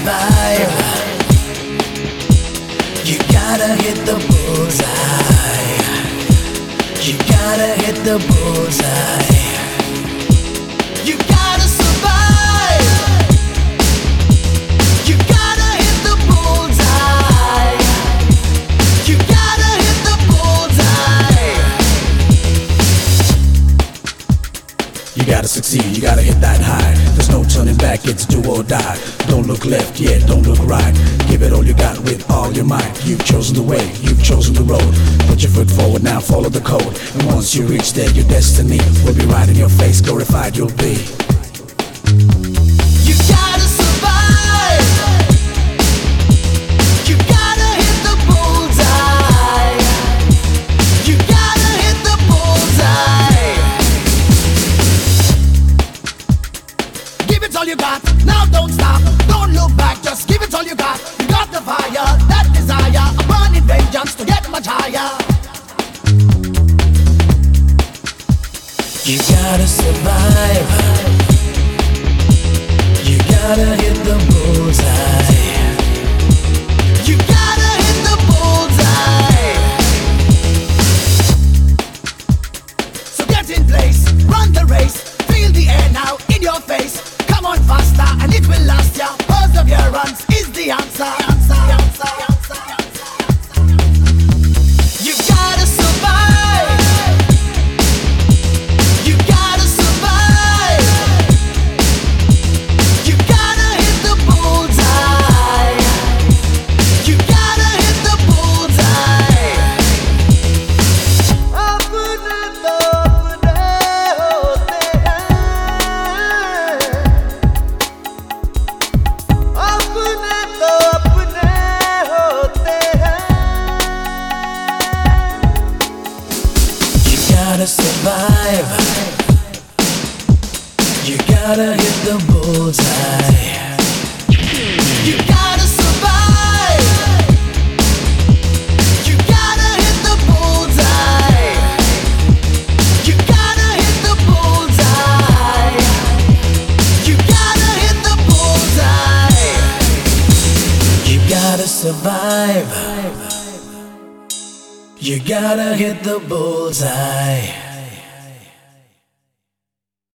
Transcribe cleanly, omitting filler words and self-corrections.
survive. You gotta hit the bullseye. You gotta hit the bullseye. You gotta survive. You gotta hit the bullseye. You gotta hit the bullseye. You gotta succeed, you gotta hit that high. There's no turning back, it's do or die. Don't look left, yeah, don't look right. Give it all you got with all your might. You've chosen the way, you've chosen the road. Put your foot forward now, follow the code. And once you reach there, your destiny will be right in your face, glorified you'll be. You gotta survive. You gotta hit the bullseye. You gotta hit the bullseye. Give it all you got, now don't stop. Don't look back, just give it all you got. You got the fire, that desire, a burning vengeance to get much higher. You gotta survive. You gotta hit the bullseye. You gotta hit the bullseye. So get in place, run the race. Feel the air now in your face. Come on faster and it will last ya. Perseverance is the answer. You gotta survive. You gotta survive. You gotta hit the bullseye. You gotta hit the bullseye. अपने तो अपने होते हैं, अपने तो अपने होते हैं. You gotta survive. You gotta hit the bullseye. You gotta survive. You gotta hit the bullseye. You gotta hit the bullseye. You gotta hit the bullseye. You gotta survive. You gotta hit the bullseye.